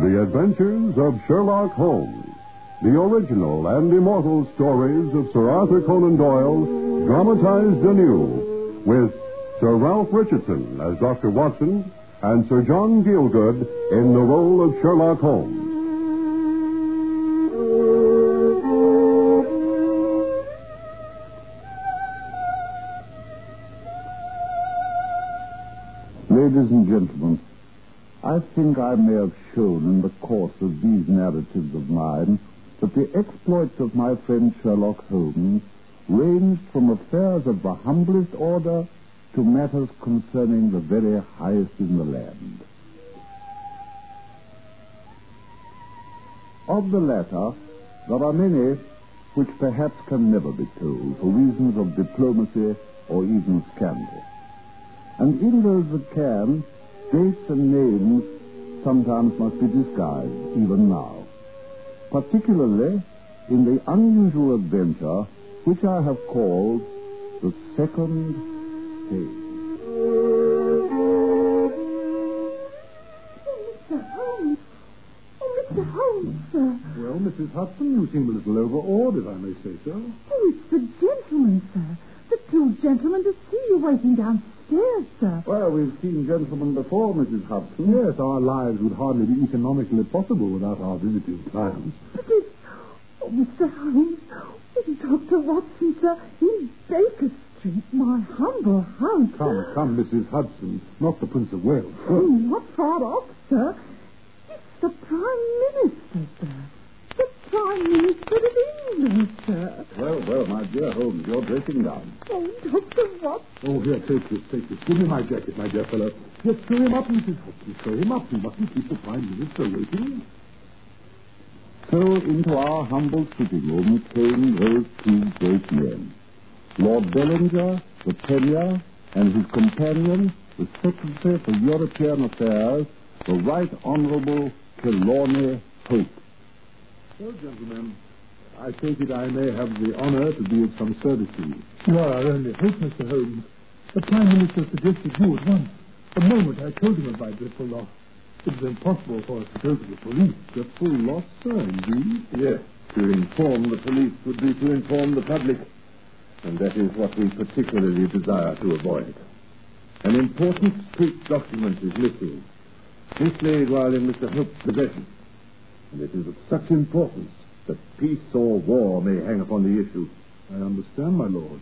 The Adventures of Sherlock Holmes. The original and immortal stories of Sir Arthur Conan Doyle, dramatized anew, with Sir Ralph Richardson as Dr. Watson and Sir John Gielgud in the role of Sherlock Holmes. Ladies and gentlemen, I think I may have shown in the course of these narratives of mine that the exploits of my friend Sherlock Holmes ranged from affairs of the humblest order to matters concerning the very highest in the land. Of the latter, there are many which perhaps can never be told for reasons of diplomacy or even scandal. And in those that can, dates and names sometimes must be disguised, even now. Particularly in the unusual adventure which I have called The Second Stage. Mr. Holmes! Oh, Mr. Holmes, sir! Well, Mrs. Hudson, you seem a little overawed, if I may say so. Oh, it's the gentlemen, sir. The two gentlemen to see you waiting downstairs, sir. Well, we've seen gentlemen before, Mrs. Hudson. Yes, our lives would hardly be economically possible without our visiting clients. But it's... Oh, Mr. Holmes, it's Dr. Watson, sir, in Baker Street, my humble house. Come, Mrs. Hudson, not the Prince of Wales. Oh, not far off, sir. It's the Prime Minister, sir. The Prime Minister of England, sir. Well, my dear Holmes, you're breaking down. Oh, Dr. Watson. Oh, here, take this. Give me my jacket, my dear fellow. Yes, throw him up, Mrs. Hudson. Throw him up. You mustn't keep the Prime Minister waiting. So into our humble sitting room came those two great men. Lord Bellinger, the Premier, and his companion, the Secretary for European Affairs, the Right Honourable Trelawney Hope. Well, gentlemen, I take it I may have the honour to be of some service to you. You are our only hope, Mr. Holmes. The Prime Minister suggested you at once. The moment I told him of my dreadful loss, it was impossible for us to go to the police. Dreadful loss, sir, indeed? Yes, to inform the police would be to inform the public, and that is what we particularly desire to avoid. An important street document is missing, mislaid while in Mr. Hope's possession, and it is of such importance that peace or war may hang upon the issue. I understand, my lord.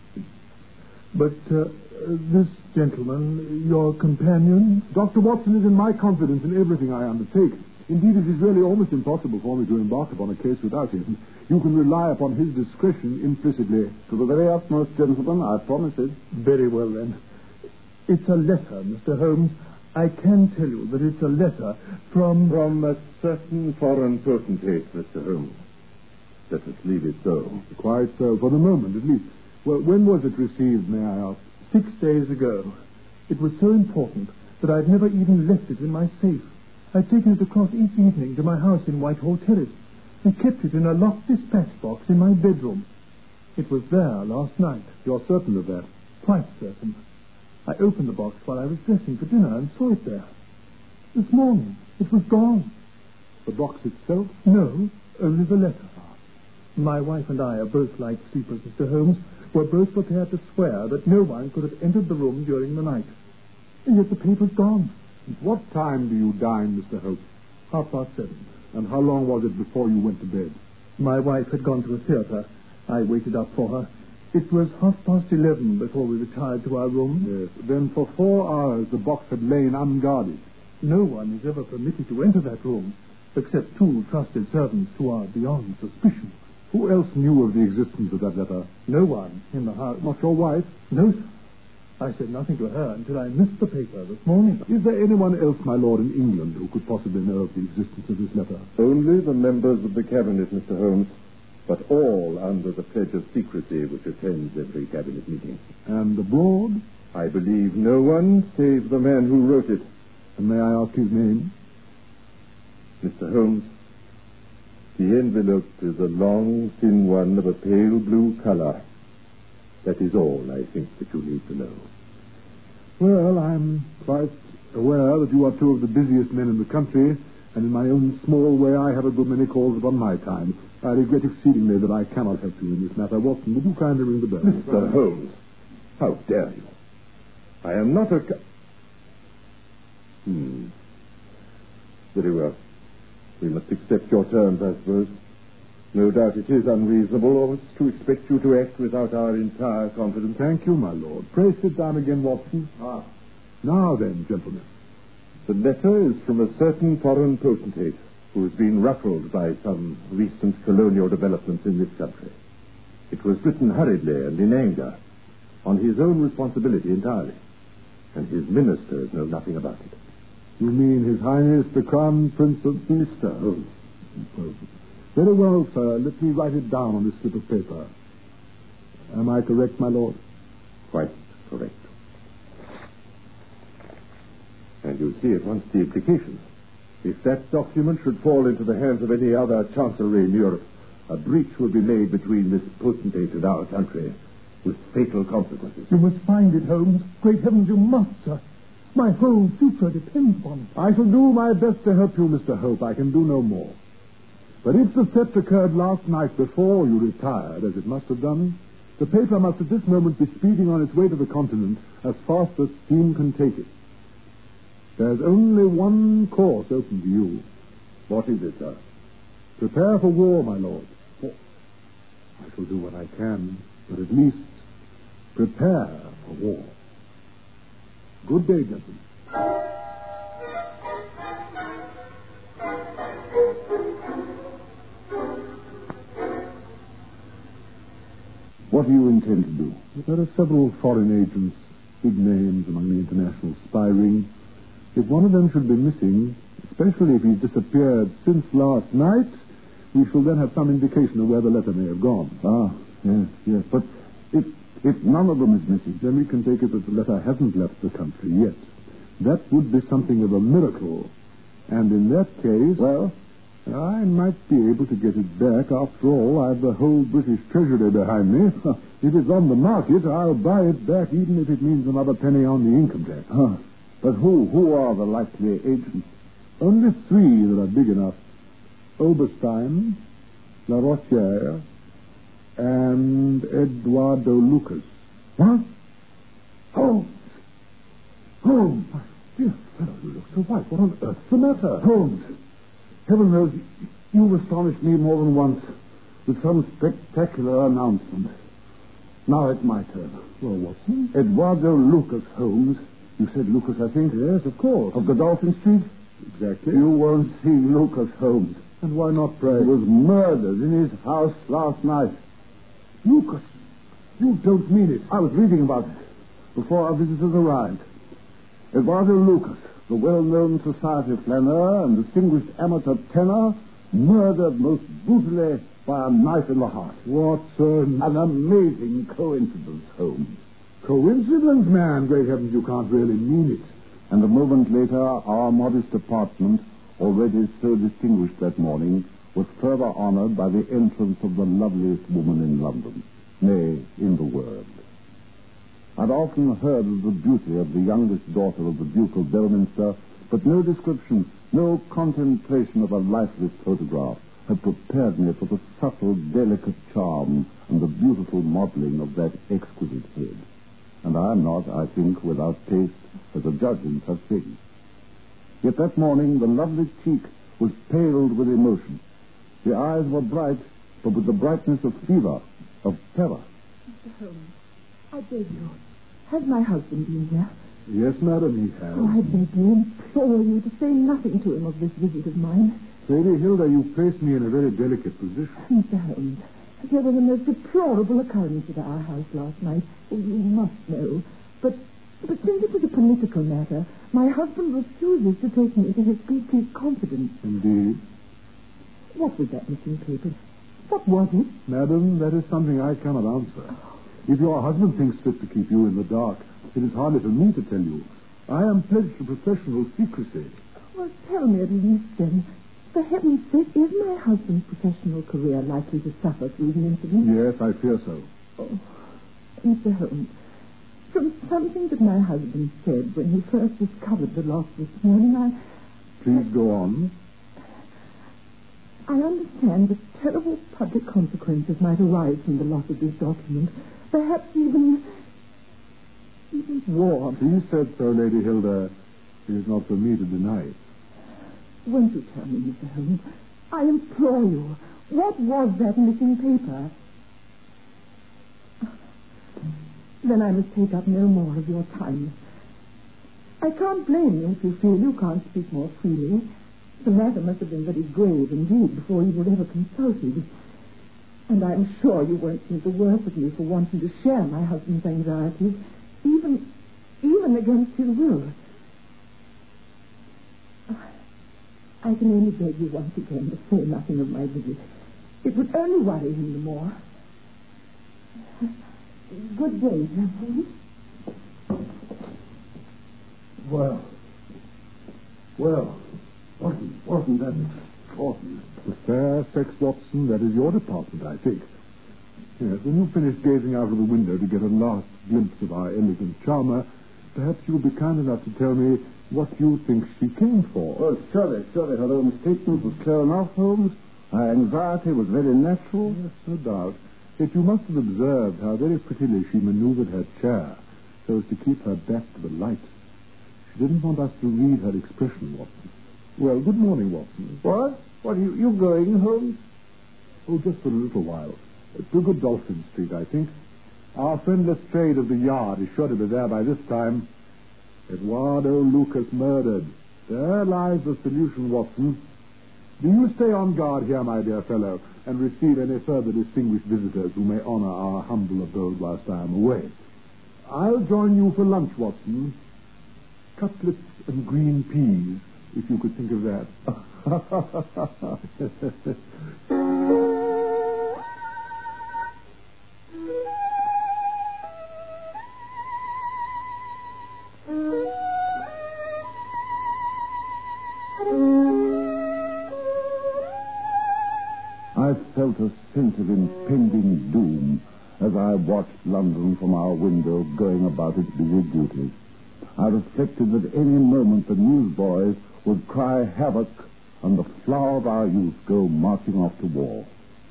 But this gentleman, your companion... Dr. Watson is in my confidence in everything I undertake. Indeed, it is really almost impossible for me to embark upon a case without him. You can rely upon his discretion implicitly. To the very utmost, gentlemen, I promise it. Very well, then. It's a letter, Mr. Holmes. I can tell you that it's a letter from... From a certain foreign potentate, Mr. Holmes. Let us leave it so. Quite so, for the moment at least. Well, when was it received, may I ask? 6 days ago. It was so important that I'd never even left it in my safe. I'd taken it across each evening to my house in Whitehall Terrace and kept it in a locked dispatch box in my bedroom. It was there last night. You're certain of that? Quite certain. I opened the box while I was dressing for dinner and saw it there. This morning, it was gone. The box itself? No, only the letter. My wife and I are both light sleepers, Mr. Holmes. We're both prepared to swear that no one could have entered the room during the night. And yet the paper's gone. At what time do you dine, Mr. Hope? 7:30. And how long was it before you went to bed? My wife had gone to a theatre. I waited up for her. It was 11:30 before we retired to our room. Yes. Then for 4 hours the box had lain unguarded. No one is ever permitted to enter that room, except 2 trusted servants who are beyond suspicion. Who else knew of the existence of that letter? No one in the house. Not your wife? No, sir. I said nothing to her until I missed the paper this morning. Is there anyone else, my lord, in England who could possibly know of the existence of this letter? Only the members of the cabinet, Mr. Holmes, but all under the pledge of secrecy which attends every cabinet meeting. And abroad? I believe no one save the man who wrote it. And may I ask his name? Mr. Holmes, the envelope is a long, thin one of a pale blue color. That is all I think that you need to know. Well, I'm quite aware that you are 2 of the busiest men in the country, And in my own small way, I have a good many calls upon my time. I regret exceedingly that I cannot help you in this matter. Watson, would you kindly ring the bell? Mr. Holmes, how dare you? I am not a... Very well. We must accept your terms, I suppose. No doubt it is unreasonable of us to expect you to act without our entire confidence. Thank you, my lord. Pray sit down again, Watson. Now then, gentlemen. The letter is from a certain foreign potentate who has been ruffled by some recent colonial developments in this country. It was written hurriedly and in anger, on his own responsibility entirely, and his ministers know nothing about it. You mean His Highness the Crown Prince of Mr. Holmes? Very well, sir. Let me write it down on this slip of paper. Am I correct, my lord? Quite correct. And you see at once the implications. If that document should fall into the hands of any other chancellery in Europe, a breach will be made between this potentate and our country, with fatal consequences. You must find it, Holmes. Great heavens, you must, sir. My whole future depends upon it. I shall do my best to help you, Mr. Hope. I can do no more. But if the theft occurred last night before you retired, as it must have done, the paper must at this moment be speeding on its way to the continent as fast as steam can take it. There's only one course open to you. What is it, sir? Prepare for war, my lord. I shall do what I can, but at least prepare for war. Good day, gentlemen. What do you intend to do? There are several foreign agents, big names among the international spy ring. If one of them should be missing, especially if he's disappeared since last night, we shall then have some indication of where the letter may have gone. Yes. But if none of them is missing, then we can take it that the letter hasn't left the country yet. That would be something of a miracle. And in that case, well, I might be able to get it back. After all, I've the whole British Treasury behind me. If it's on the market, I'll buy it back, even if it means another penny on the income tax. But who are the likely agents? Only three that are big enough. Oberstein, La Rochère, and Eduardo Lucas. What? Holmes! Holmes! My dear fellow, you look so white. What on earth's the matter? Holmes! Heaven knows you've astonished me more than once with some spectacular announcement. Now it's my turn. Well, Watson? Eduardo Lucas, Holmes. You said Lucas, I think? Yes, of course. Of Godolphin Street? Exactly. You won't see Lucas, Holmes. And why not, pray? He was murdered in his house last night. Lucas, you don't mean it. I was reading about it before our visitors arrived. Eduardo Lucas, the well-known society flaneur and distinguished amateur tenor, murdered most brutally by a knife in the heart. What an amazing coincidence, Holmes. Coincidence, man? Great heavens, you can't really mean it. And a moment later, our modest apartment, already so distinguished that morning, was further honored by the entrance of the loveliest woman in London, nay, in the world. I'd often heard of the beauty of the youngest daughter of the Duke of Belminster, but no description, no contemplation of a lifeless photograph had prepared me for the subtle, delicate charm and the beautiful modeling of that exquisite head. And I am not, I think, without taste as a judge in such things. Yet that morning the lovely cheek was paled with emotion. The eyes were bright, but with the brightness of fever, of terror. Mr. Holmes, I beg you, has my husband been here? Yes, madam, he has. Oh, I beg you, implore you to say nothing to him of this visit of mine. Lady Hilda, you placed me in a very delicate position. Mr. Holmes, there was a most deplorable occurrence at our house last night. Oh, you must know. But since it is a political matter, my husband refuses to take me into his complete confidence. Indeed. What was that missing paper? What was it? Madam, that is something I cannot answer. If your husband thinks fit to keep you in the dark, it is hardly for me to tell you. I am pledged to professional secrecy. Well, tell me at least then. For heaven's sake, is my husband's professional career likely to suffer through the incident? Yes, I fear so. Oh, Mr. Holmes, from something that my husband said when he first discovered the loss this morning, Please go on. I understand that terrible public consequences might arise from the loss of this document. Perhaps even war. You said so, Lady Hilda. It is not for me to deny it. Won't you tell me, Mr. Holmes? I implore you. What was that missing paper? Then I must take up no more of your time. I can't blame you if you feel you can't speak more freely. The matter must have been very grave indeed before you were ever consulted. And I'm sure you won't think the worse of me for wanting to share my husband's anxieties, even against his will. I can only beg you once again to say nothing of my visit. It would only worry him the more. Good day, gentlemen. Well, wasn't that extraordinary? The fair sex, Watson, that is your department, I think. Yes, when you finish gazing out of the window to get a last glimpse of our elegant charmer, perhaps you'll be kind enough to tell me what you think she came for. Oh, surely. Her own statement was clear enough, Holmes. Her anxiety was very natural. Yes, no doubt. Yet you must have observed how very prettily she maneuvered her chair so as to keep her back to the light. She didn't want us to read her expression, Watson. Well, good morning, Watson. What? What, you going, Holmes? Oh, just for a little while. To Godolphin Street, I think. Our friend Lestrade of the Yard is sure to be there by this time. Eduardo Lucas murdered. There lies the solution, Watson. Do you stay on guard here, my dear fellow, and receive any further distinguished visitors who may honor our humble abode whilst I am away. I'll join you for lunch, Watson. Cutlets and green peas, if you could think of that. I felt a sense of impending doom as I watched London from our window going about its busy duties. I reflected that any moment the newsboys would cry havoc and the flower of our youth go marching off to war.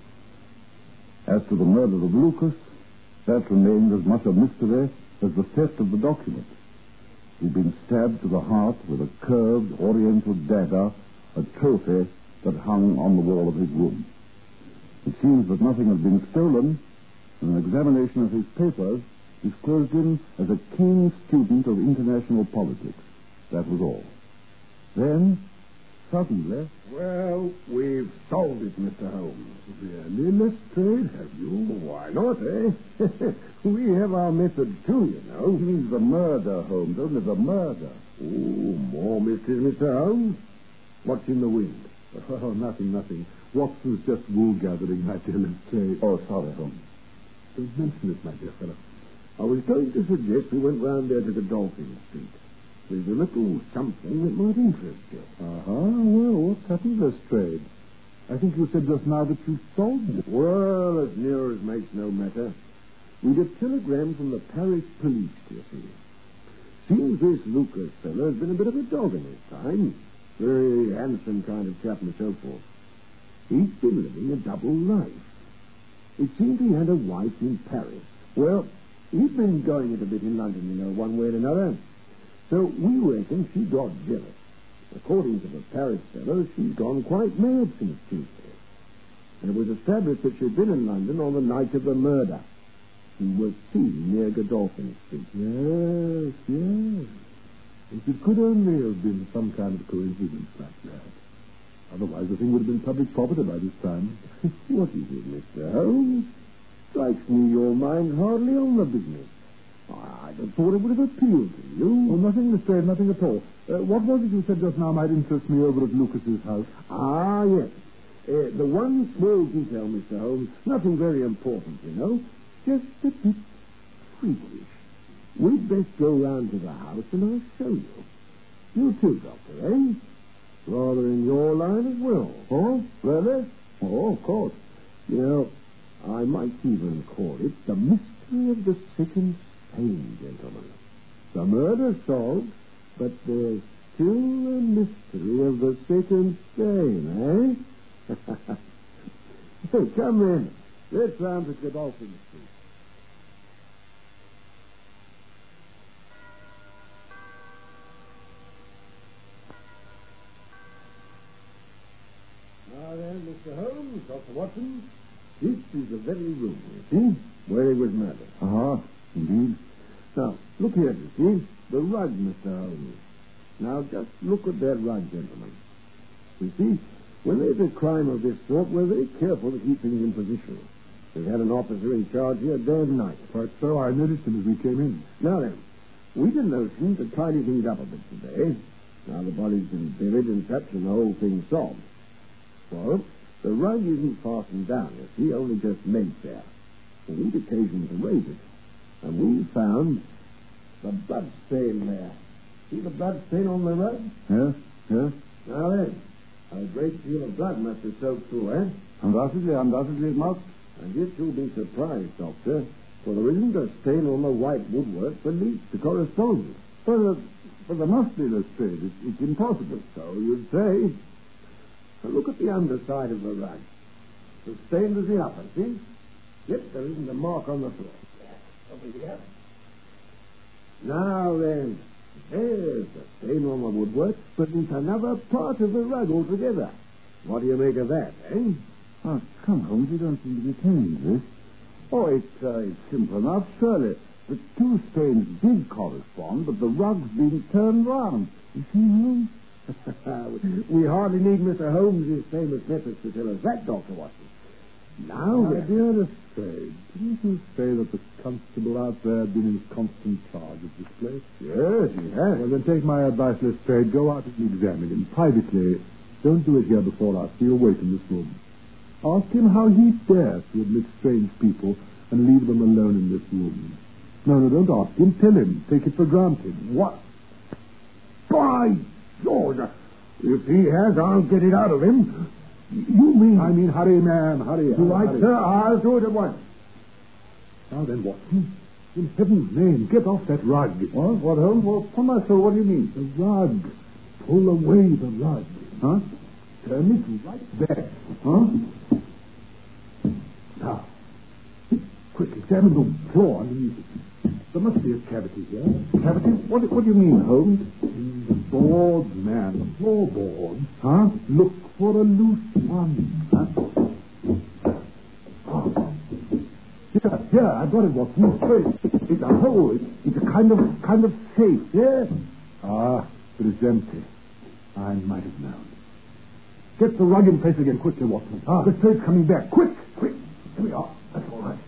As to the murder of Lucas, that remained as much a mystery as the theft of the document. He'd been stabbed to the heart with a curved oriental dagger, a trophy that hung on the wall of his room. It seems that nothing had been stolen, and an examination of his papers disclosed him as a keen student of international politics. That was all. Then, suddenly... Well, we've solved it, Mr. Holmes. Really, Lestrade, have you? Why not, eh? We have our method, too, you know. It means the murder, Holmes, only the murder. Oh, more mysteries, Mr. Holmes. What's in the wind? Oh, nothing. Watson's just wool gathering, my dear Lestrade. Oh, sorry, Holmes. Don't mention it, my dear fellow. I was going to suggest we went round there to Godolphin Street. There's a little something that might interest you. Well, what's happened, Lestrade? I think you said just now that you solved it. Well, as near as makes no matter. We'd a telegram from the Paris police, you see. Seems this Lucas fellow has been a bit of a dog in his time. Very handsome kind of chap and so forth. He's been living a double life. It seems he had a wife in Paris. Well, he's been going it a bit in London, you know, one way or another. So we reckon she got jealous. According to the Paris fellow, she's gone quite mad since Tuesday. And it was established that she'd been in London on the night of the murder. She was seen near Godolphin Street. Yes. If it could only have been some kind of coincidence like that. Otherwise, the thing would have been public property by this time. What is it, Mr. Holmes? Strikes me your mind's hardly on the business. I'd have thought it would have appealed to you. Oh, nothing, Lestrade, nothing at all. What was it you said just now might interest me over at Lucas's house? Ah, yes. The one small detail, Mr. Holmes, nothing very important, you know. Just a bit freakish. We'd best go round to the house and I'll show you. You too, Doctor, eh? Rather in your line as well. Oh, really? Oh, of course. You know, I might even call it the mystery of the second stain, gentlemen. The murder solved, but there's still a mystery of the second stain, eh? Hey, come in. Let's round to Godolphin Street. Now then, Mr. Holmes, Dr. Watson, this is the very room, you see, where he was murdered. Indeed. Now, look here, you see, the rug, Mr. Holmes. Now, just look at that rug, gentlemen. You see, when there's a crime of this sort, we're very careful to keep things in position. We've had an officer in charge here day and night. Quite so. I noticed him as we came in. Now then, we've a notion to tidy things up a bit today. Now the body's been buried and such, and the whole thing's solved. So, the rug isn't fastened down, you see, only just made there. We need occasion to raise it. And we found the blood stain there. See the blood stain on the rug? Yes, yes. Now then, a great deal of blood must have soaked through, eh? Undoubtedly it must. And yet you'll be surprised, Doctor, for there isn't a stain on the white woodwork beneath to correspond. But there must be no stain. It's impossible. So you'd say. Now look at the underside of the rug. The stain is the upper, see? Yet there isn't a mark on the floor. Over here. Now then, there's the stain on the woodwork, but it's another part of the rug altogether. What do you make of that, eh? Oh, come, Holmes, you don't seem to be telling this. Oh, it's simple enough, surely. The two stains did correspond, but the rug's been turned round. You see, Holmes? We hardly need Mr. Holmes' famous methods to tell us that, Dr. Watson. Now, My dear Lestrade, didn't you say that the constable out there had been in constant charge of this place? Yes, he has. Well, then take my advice, Lestrade. Go out and examine him privately. Don't do it here before us. He'll wait in this room. Ask him how he dares to admit strange people and leave them alone in this room. No, don't ask him. Tell him. Take it for granted. What? By George, if he has, I'll get it out of him. You mean... I mean, hurry, man, hurry. Right, hurry. sir, I'll do it at once. Now then, Watson, in heaven's name, get off that rug. What, Holmes? Well, upon my soul, what do you mean? The rug. Pull away the rug. Huh? Turn it right there. Huh? Now, quick, examine the floor underneath it. There must be a cavity here. Cavity? What do you mean, Holmes? In the boards, man, the floorboards. Huh? Look for a loose one. Huh? Oh. Here, I got it, Watson. It's a hole. It's a kind of safe. Yes. Ah, but it's empty. I might have known. Get the rug in place again quickly, Watson. The straight's coming back. Quick. Here we are. That's all right.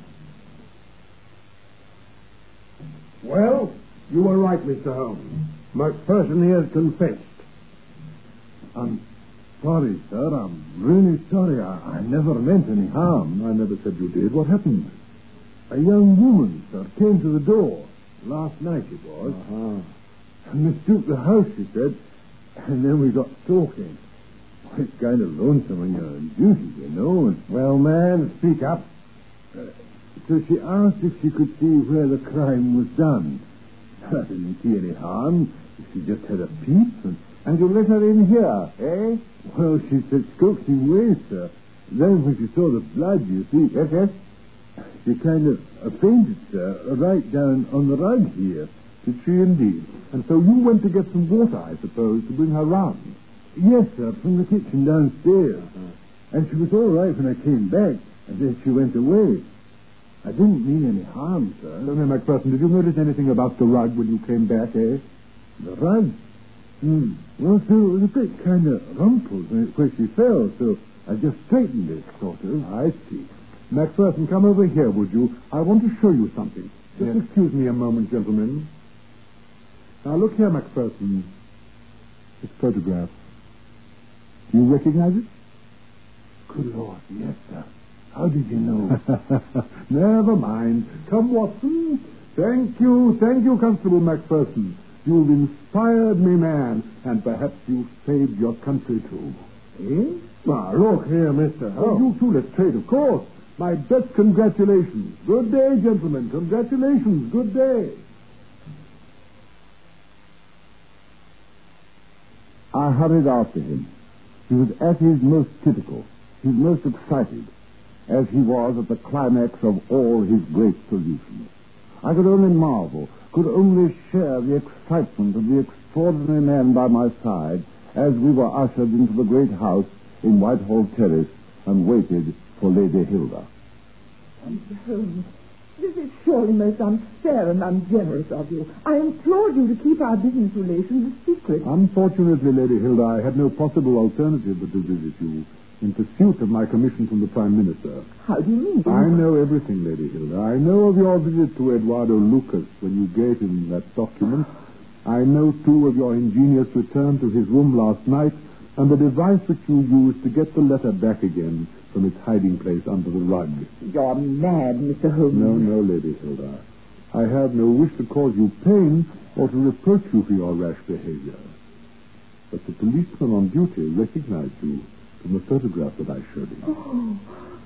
Well, you were right, Mr. Holmes. McPherson has confessed. I'm sorry, sir. I'm really sorry. I never meant any harm. I never said you did. What happened? A young woman, sir, came to the door. Last night it was. And mistook the house, she said. And then we got talking. It's kind of lonesome when you're on duty, you know. And, Well, man, speak up. so she asked if she could see where the crime was done. I didn't see any harm. She just had a peep. And you let her in here, eh? Well, she said coaxing ways, sir. Then when she saw the blood, you see... Yes? She kind of fainted, sir, right down on the rug here. Did she indeed? And so you went to get some water, I suppose, to bring her round? Yes, sir, from the kitchen downstairs. And she was all right when I came back, and then she went away. I didn't mean any harm, sir. Tell me, McPherson, did you notice anything about the rug when you came back, eh? The rug? Well, sir, it was a bit kind of rumpled where she fell, so I just straightened it, sort of. I see. McPherson, come over here, would you? I want to show you something. Just excuse me a moment, gentlemen. Now, look here, McPherson. This photograph. Do you recognize it? Good Lord, yes, sir. How did you know? Never mind. Come, Watson. Thank you, Constable McPherson. You've inspired me, man, and perhaps you've saved your country, too. Eh? Now, look here, Mr. Oh, you too, Lestrade, of course. My best congratulations. Good day, gentlemen. Congratulations. Good day. I hurried after him. He was at his most typical, he's most excited, as he was at the climax of all his great solutions. I could only marvel, could only share the excitement of the extraordinary man by my side as we were ushered into the great house in Whitehall Terrace and waited for Lady Hilda. Mr. Holmes, this is surely most unfair and ungenerous of you. I implored you to keep our business relations a secret. Unfortunately, Lady Hilda, I had no possible alternative but to visit you in pursuit of my commission from the Prime Minister. How do you mean? I know everything, Lady Hilda. I know of your visit to Eduardo Lucas when you gave him that document. I know, too, of your ingenious return to his room last night and the device that you used to get the letter back again from its hiding place under the rug. You're mad, Mr. Holmes. No, Lady Hilda. I have no wish to cause you pain or to reproach you for your rash behavior. But the policeman on duty recognized you from the photograph that I showed him.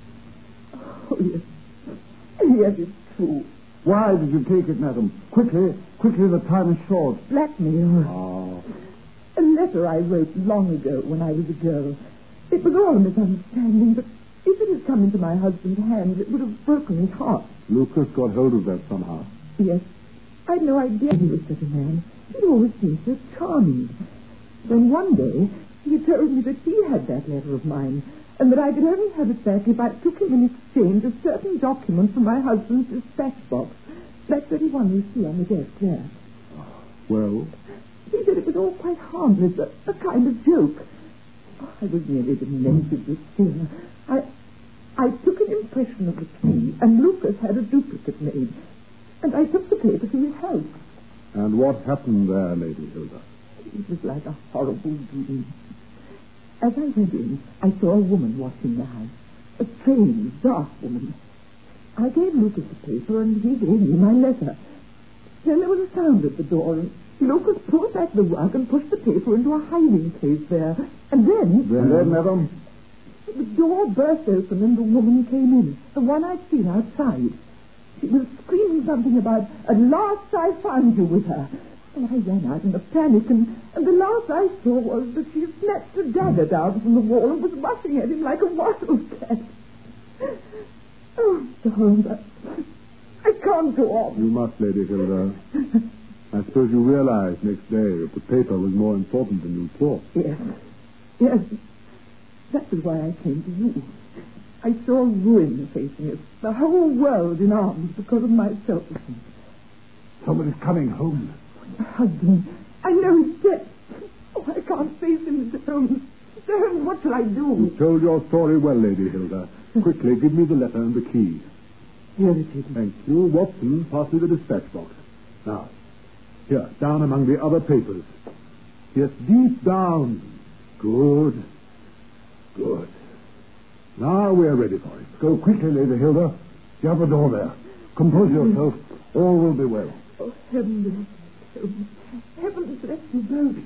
Oh, yes. Yes, it's true. Why did you take it, madam? Quickly, the time is short. Blackmail. A letter I wrote long ago when I was a girl. It was all a misunderstanding, but if it had come into my husband's hands, it would have broken his heart. Lucas got hold of that somehow. Yes. I'd no idea he was such a man. He always seemed so charming. Then one day, he told me that he had that letter of mine, and that I could only have it back if I took him in exchange a certain document from my husband's dispatch box. That very one you see on the desk there. Well? He said it was all quite harmless, a kind of joke. Oh, I was nearly demented with fear. I took an impression of the key, and Lucas had a duplicate made. And I took the paper to his house. And what happened there, Lady Hilda? It was like a horrible dream. As I went in, I saw a woman watching the house. A strange, dark woman. I gave Lucas the paper, and he gave me my letter. Then there was a sound at the door, and Lucas pulled back the rug and pushed the paper into a hiding place there. And then, madam? The door burst open, and the woman came in, the one I'd seen outside. She was screaming something about, "At last I found you," with her. And I ran out in a panic, and the last I saw was that she had snatched a dagger down from the wall and was rushing at him like a wildcat. Oh, Mr. Holmes, I can't go on. You must, Lady Hilda. I suppose you realized next day that the paper was more important than you thought. Yes. That was why I came to you. I saw ruin facing us, the whole world in arms because of my selfishness. Somebody's coming home. My husband, I know he's dead. Oh, I can't face him, Mr. Holmes. Mr. Holmes, what shall I do? You told your story well, Lady Hilda. Quickly, give me the letter and the key. Here it is. Thank you. Watson, pass me the dispatch box. Now, here, down among the other papers. Yes, deep down. Good. Now we're ready for it. Go quickly, Lady Hilda. The other door there. Compose yourself. All will be well. Oh, heaven bless you. Heaven bless you both.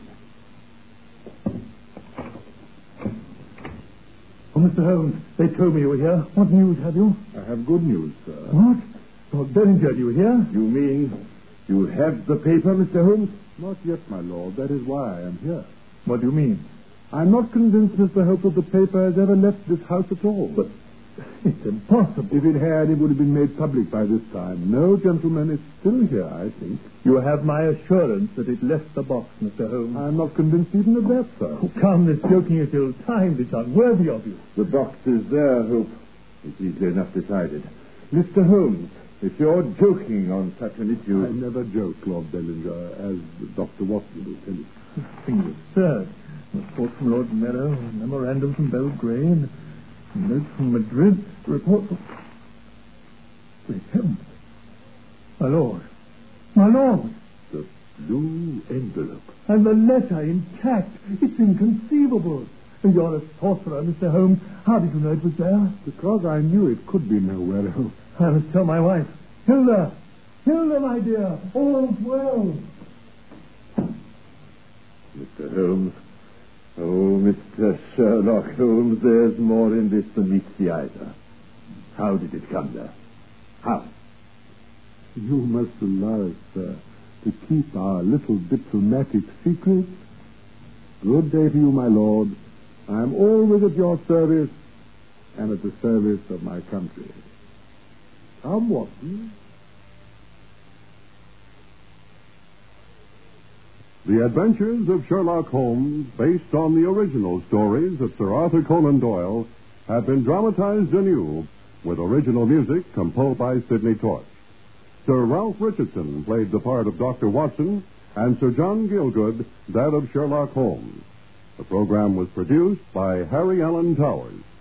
Oh, Mr. Holmes, they told me you were here. What news have you? I have good news, sir. What? Lord Bellinger, you were here? You mean you have the paper, Mr. Holmes? Not yet, my lord. That is why I am here. What do you mean? I'm not convinced, Mr. Hope, that the paper has ever left this house at all. But it's impossible. If it had, it would have been made public by this time. No, gentlemen, it's still here, I think. You have my assurance that it left the box, Mr. Holmes. I'm not convinced even of that, sir. Oh, come, this joking is ill-timed. It's unworthy of you. The box is there, Hope. It's easily enough decided. Mr. Holmes, if you're joking on such an issue... I never joke, Lord Bellinger, as Dr. Watson will tell you. This thing is absurd. A report from Lord Merrow, a memorandum from Belgrade, a note from Madrid, a report from... Great heavens. My lord. My lord. The blue envelope. And the letter intact. It's inconceivable. You're a sorcerer, Mr. Holmes. How did you know it was there? Because I knew it could be nowhere else. I must tell my wife. Hilda, my dear, all's well. Mr. Holmes. Oh, Mr. Sherlock Holmes, there's more in this than meets the eye, sir. How did it come there? How? You must allow us, sir, to keep our little diplomatic secret. Good day to you, my lord. I am always at your service, and at the service of my country. Come, Watson. The Adventures of Sherlock Holmes, based on the original stories of Sir Arthur Conan Doyle, have been dramatized anew with original music composed by Sidney Torch. Sir Ralph Richardson played the part of Dr. Watson, and Sir John Gielgud that of Sherlock Holmes. The program was produced by Harry Allen Towers.